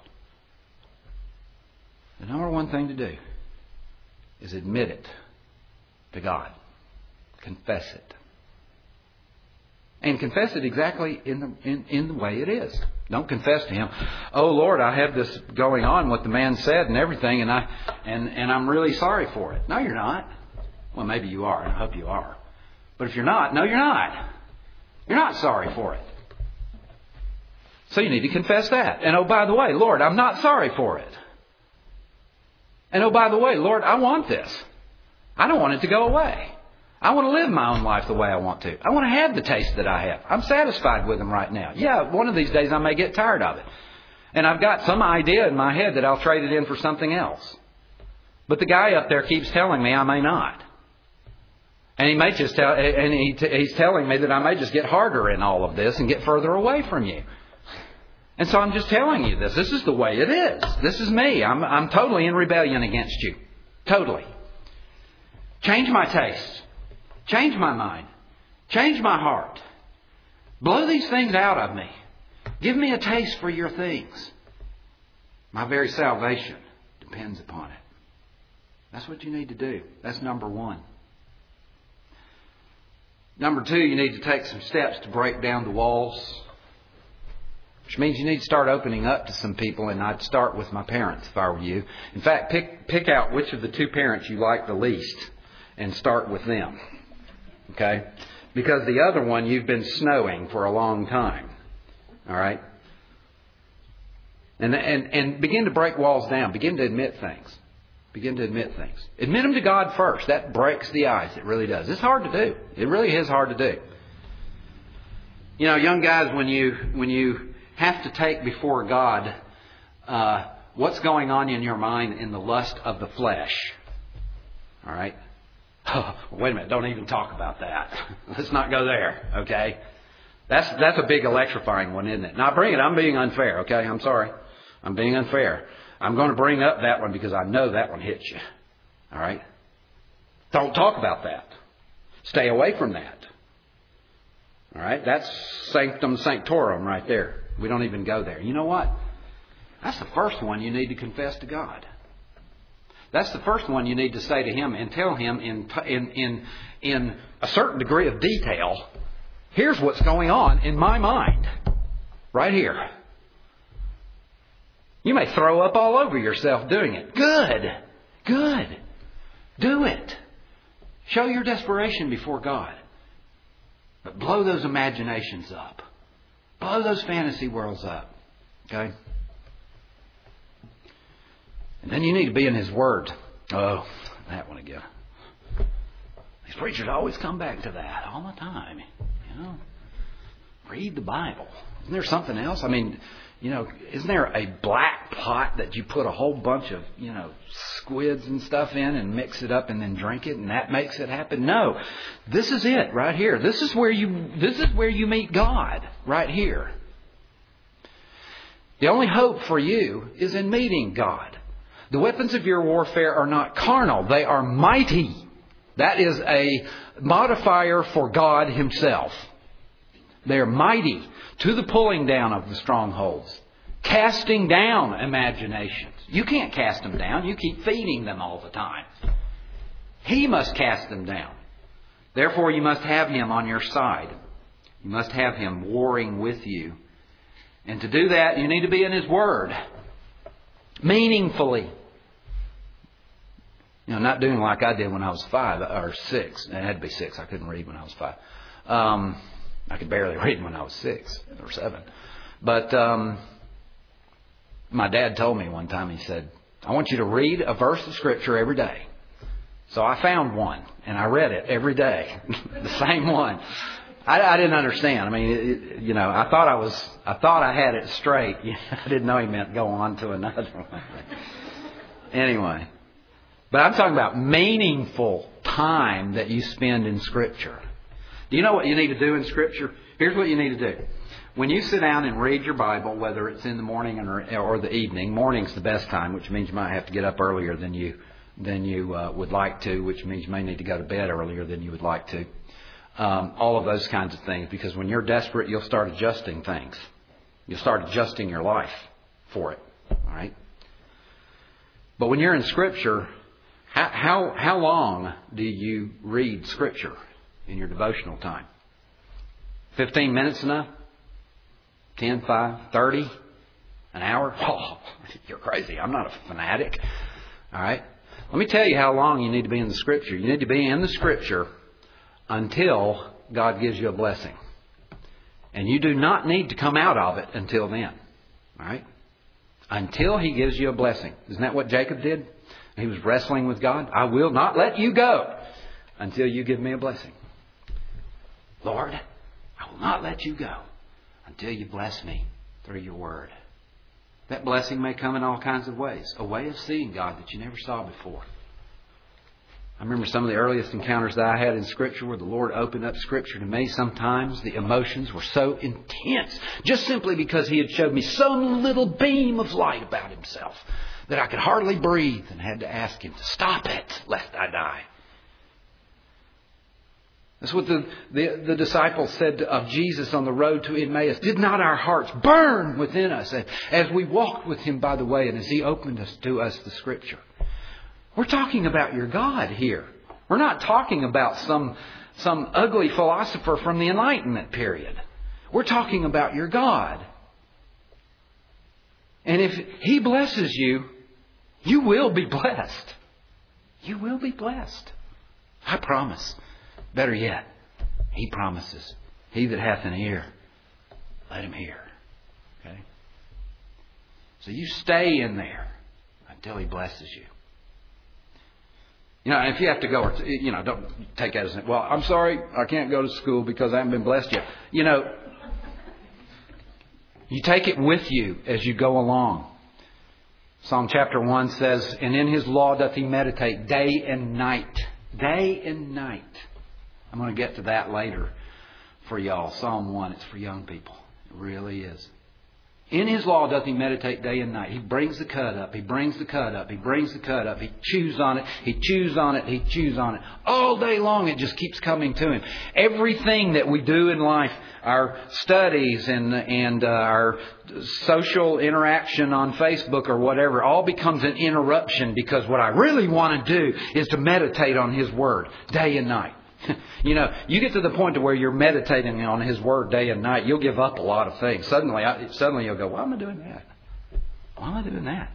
[SPEAKER 1] the number one thing to do is admit it to God. Confess it. And confess it exactly in the way it is. Don't confess to Him, oh Lord, I have this going on, what the man said and everything, and I'm really sorry for it. No, you're not. Well, maybe you are, and I hope you are. But if you're not, no, you're not. You're not sorry for it. So you need to confess that. And oh, by the way, Lord, I'm not sorry for it. And oh, by the way, Lord, I want this. I don't want it to go away. I want to live my own life the way I want to. I want to have the taste that I have. I'm satisfied with them right now. Yeah, one of these days I may get tired of it. And I've got some idea in my head that I'll trade it in for something else. But the guy up there keeps telling me I may not. And he may just tell, and he's telling me that I may just get harder in all of this and get further away from you. And so I'm just telling you this. This is the way it is. This is me. I'm totally in rebellion against you. Totally. Change my taste. Change my mind. Change my heart. Blow these things out of me. Give me a taste for your things. My very salvation depends upon it. That's what you need to do. That's number one. Number two, you need to take some steps to break down the walls. Which means you need to start opening up to some people, and I'd start with my parents if I were you. In fact, pick out which of the two parents you like the least and start with them. Okay? Because the other one you've been snowing for a long time. All right? And begin to break walls down. Begin to admit things. Begin to admit things. Admit them to God first. That breaks the ice. It really does. It's hard to do. It really is hard to do. You know, young guys, when you have to take before God what's going on in your mind in the lust of the flesh. All right? Oh, wait a minute, don't even talk about that. Let's not go there, okay? That's a big electrifying one, isn't it? Now bring it. I'm being unfair, okay? I'm sorry. I'm being unfair. I'm going to bring up that one because I know that one hits you. All right? Don't talk about that. Stay away from that. All right? That's sanctum sanctorum right there. We don't even go there. You know what? That's the first one you need to confess to God. That's the first one you need to say to Him and tell Him in a certain degree of detail, here's what's going on in my mind. Right here. You may throw up all over yourself doing it. Good. Good. Do it. Show your desperation before God. But blow those imaginations up. Blow those fantasy worlds up. Okay? And then you need to be in His Word. Oh, that one again. These preachers always come back to that all the time. You know, read the Bible. Isn't there something else? I mean, you know, isn't there a black pot that you put a whole bunch of, you know, squids and stuff in and mix it up and then drink it and that makes it happen? No, this is it right here. This is where you meet God right here. The only hope for you is in meeting God. The weapons of your warfare are not carnal. They are mighty. That is a modifier for God Himself. They are mighty to the pulling down of the strongholds. Casting down imaginations. You can't cast them down. You keep feeding them all the time. He must cast them down. Therefore, you must have Him on your side. You must have Him warring with you. And to do that, you need to be in His Word. Meaningfully. You know, not doing like I did when I was 5 or 6. It had to be 6. I couldn't read when I was 5. I could barely read when I was 6 or 7. But my dad told me one time, he said, I want you to read a verse of Scripture every day. So I found one, and I read it every day, the same one. I didn't understand. I mean, I thought I had it straight. I didn't know he meant go on to another one. Anyway, but I'm talking about meaningful time that you spend in Scripture. Do you know what you need to do in Scripture? Here's what you need to do. When you sit down and read your Bible, whether it's in the morning or the evening, morning's the best time, which means you might have to get up earlier than you would like to, which means you may need to go to bed earlier than you would like to. All of those kinds of things, because when you're desperate, you'll start adjusting things. You'll start adjusting your life for it. All right. But when you're in Scripture, how long do you read Scripture in your devotional time? 15 minutes enough? 10, 5, 30? An hour? Oh, you're crazy. I'm not a fanatic. All right. Let me tell you how long you need to be in the Scripture. You need to be in the Scripture until God gives you a blessing. And you do not need to come out of it until then. All right? Until He gives you a blessing. Isn't that what Jacob did? He was wrestling with God. I will not let you go until you give me a blessing. Lord, I will not let you go until you bless me through your word. That blessing may come in all kinds of ways. A way of seeing God that you never saw before. I remember some of the earliest encounters that I had in Scripture where the Lord opened up Scripture to me. Sometimes the emotions were so intense, just simply because He had showed me some little beam of light about Himself, that I could hardly breathe and had to ask Him to stop it, lest I die. That's what the disciples said of Jesus on the road to Emmaus. Did not our hearts burn within us as we walked with Him by the way and as He opened to us the Scripture? We're talking about your God here. We're not talking about some ugly philosopher from the Enlightenment period. We're talking about your God. And if He blesses you, you will be blessed. You will be blessed. I promise. Better yet, He promises, he that hath an ear, let him hear. Okay? So you stay in there until He blesses you. If you have to go, don't take that as, well, I'm sorry, I can't go to school because I haven't been blessed yet. You take it with you as you go along. Psalm chapter 1 says, and in His law doth he meditate day and night. Day and night. I'm going to get to that later for y'all. Psalm 1, it's for young people. It really is. In His law doth he meditate day and night. He brings the cud up. He brings the cud up. He brings the cud up. He chews on it. He chews on it. He chews on it. All day long it just keeps coming to him. Everything that we do in life, our studies and our social interaction on Facebook or whatever, all becomes an interruption because what I really want to do is to meditate on His Word day and night. You get to the point to where you're meditating on His Word day and night, you'll give up a lot of things. Suddenly you'll go, why am I doing that? Why am I doing that?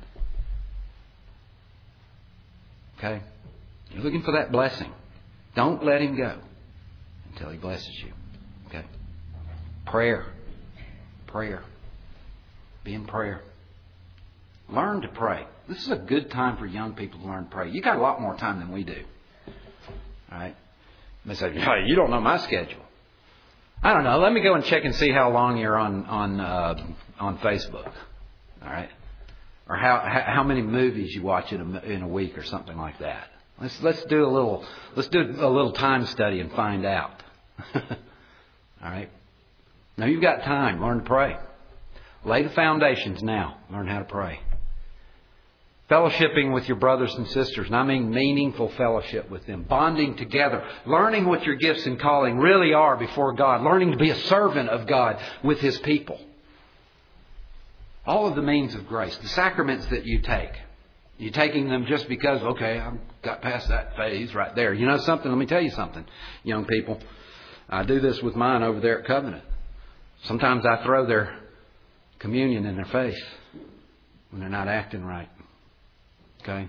[SPEAKER 1] Okay? You're looking for that blessing. Don't let Him go until He blesses you. Okay? Prayer. Prayer. Be in prayer. Learn to pray. This is a good time for young people to learn to pray. You got a lot more time than we do. All right? They say, hey, you don't know my schedule. I don't know. Let me go and check and see how long you're on Facebook. All right, or how many movies you watch in a week or something like that. Let's do a little time study and find out. All right. Now you've got time. Learn to pray. Lay the foundations now. Learn how to pray. Fellowshipping with your brothers and sisters, and I mean meaningful fellowship with them. Bonding together. Learning what your gifts and calling really are before God. Learning to be a servant of God with His people. All of the means of grace. The sacraments that you take. You're taking them just because, okay, I've got past that phase right there. You know something? Let me tell you something, young people. I do this with mine over there at Covenant. Sometimes I throw their communion in their face when they're not acting right. Okay?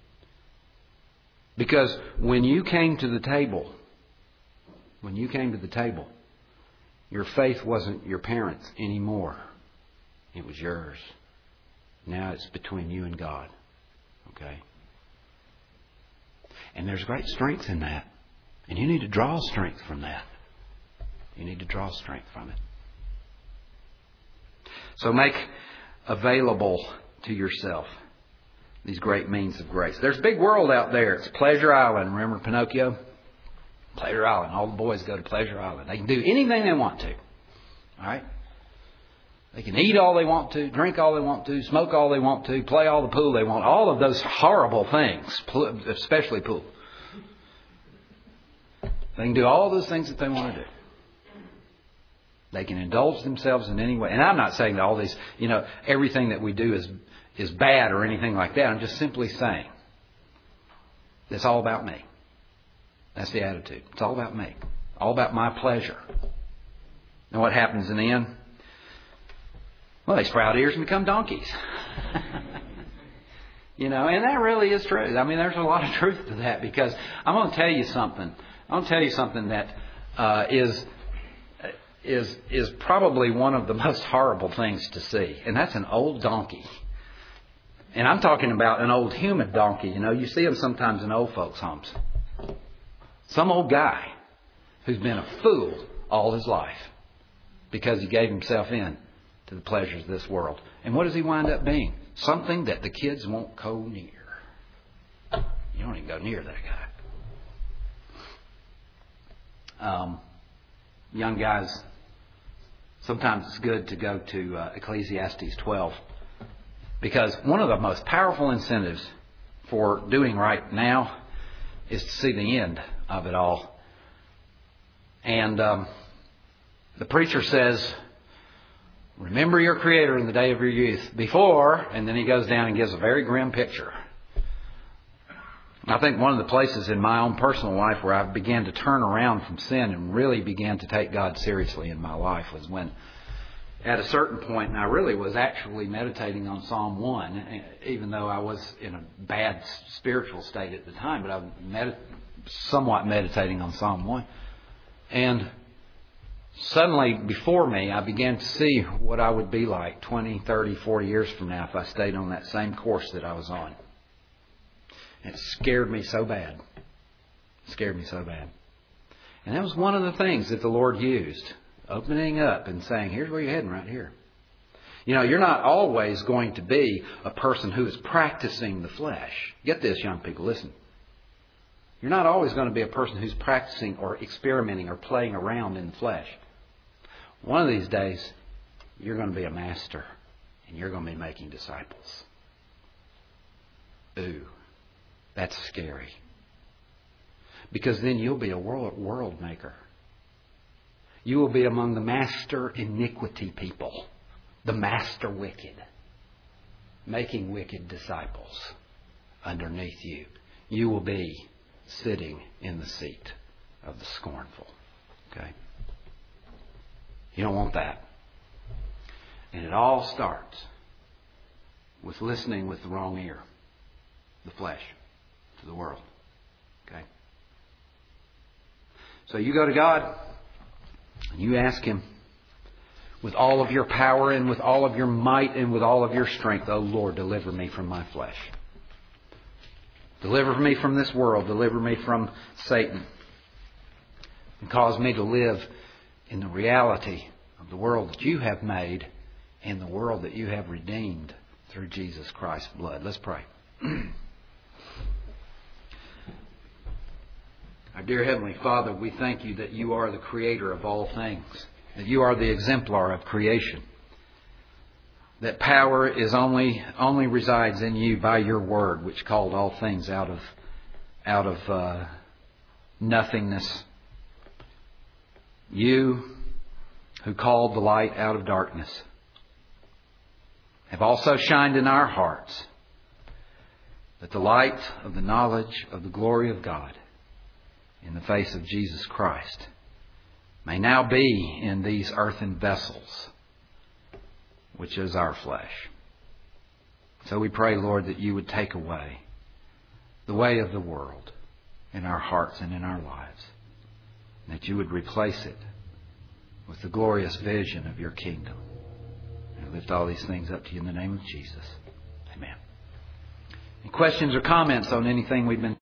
[SPEAKER 1] Because when you came to the table, your faith wasn't your parents' anymore. It was yours. Now it's between you and God. Okay? And there's great strength in that. And you need to draw strength from that. You need to draw strength from it. So make available to yourself these great means of grace. There's a big world out there. It's Pleasure Island. Remember Pinocchio? Pleasure Island. All the boys go to Pleasure Island. They can do anything they want to. All right? They can eat all they want to, drink all they want to, smoke all they want to, play all the pool they want. All of those horrible things, especially pool. They can do all those things that they want to do. They can indulge themselves in any way. And I'm not saying that all these, everything that we do is bad or anything like that. I'm just simply saying it's all about me. That's the attitude. It's all about me. All about my pleasure. And what happens in the end? Well, they sprout ears and become donkeys. And that really is true. I mean, there's a lot of truth to that, because I'm going to tell you something. I'm going to tell you something that is probably one of the most horrible things to see. And that's an old donkey. And I'm talking about an old human donkey. You see them sometimes in old folks' homes. Some old guy who's been a fool all his life because he gave himself in to the pleasures of this world. And what does he wind up being? Something that the kids won't go near. You don't even go near that guy. Young guys, sometimes it's good to go to Ecclesiastes 12, because one of the most powerful incentives for doing right now is to see the end of it all. And the preacher says, remember your Creator in the day of your youth before, and then he goes down and gives a very grim picture. I think one of the places in my own personal life where I began to turn around from sin and really began to take God seriously in my life was when, at a certain point, and I really was actually meditating on Psalm 1, even though I was in a bad spiritual state at the time, but I was somewhat meditating on Psalm 1. And suddenly, before me, I began to see what I would be like 20, 30, 40 years from now if I stayed on that same course that I was on. It scared me so bad. It scared me so bad. And that was one of the things that the Lord used. Opening up and saying, here's where you're heading right here. You're not always going to be a person who is practicing the flesh. Get this, young people, listen. You're not always going to be a person who's practicing or experimenting or playing around in the flesh. One of these days, you're going to be a master and you're going to be making disciples. Ooh. That's scary. Because then you'll be a world maker. You will be among the master iniquity people. The master wicked. Making wicked disciples underneath you. You will be sitting in the seat of the scornful. Okay? You don't want that. And it all starts with listening with the wrong ear. The flesh. To the world. Okay? So you go to God and you ask Him with all of your power and with all of your might and with all of your strength, oh Lord, deliver me from my flesh. Deliver me from this world. Deliver me from Satan. And cause me to live in the reality of the world that you have made and the world that you have redeemed through Jesus Christ's blood. Let's pray. Our dear Heavenly Father, we thank you that you are the Creator of all things, that you are the exemplar of creation, that power is only resides in you by your word, which called all things out of nothingness. You who called the light out of darkness have also shined in our hearts, that the light of the knowledge of the glory of God in the face of Jesus Christ may now be in these earthen vessels, which is our flesh. So we pray, Lord, that you would take away the way of the world in our hearts and in our lives, and that you would replace it with the glorious vision of your kingdom. And I lift all these things up to you in the name of Jesus. Amen. Any questions or comments on anything we've been